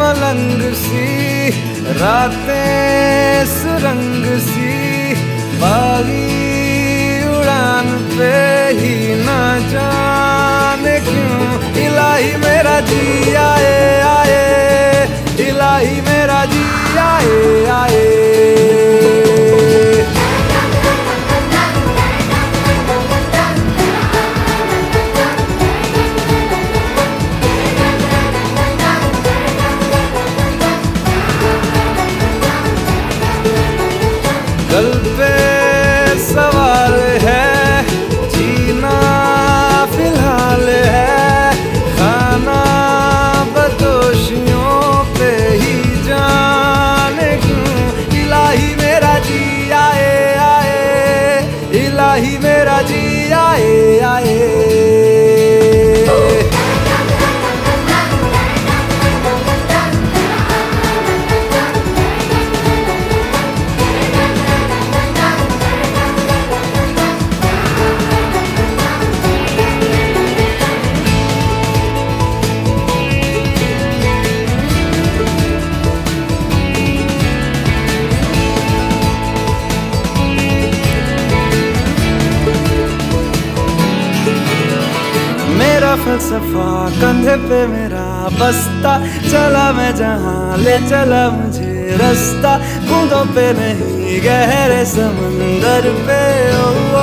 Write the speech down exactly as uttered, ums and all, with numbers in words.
मलंग सी, रातें सुरंग सी, बागी उड़ान पे ही ना जाने क्यों इलाही मेरा जी आए आए, इलाही मेरा जी आए आए। कल पे सवाल है, जीना फिलहाल है, खाना बदोशियों पे ही जाने क्यों इलाही मेरा जी आए आए, इलाही मेरा जी आए आए। मेरा फलसफा कंधे पे मेरा बस्ता, चला मैं जहाँ ले चला मुझे रास्ता, बूंदों पे नहीं गहरे समंदर पे ओ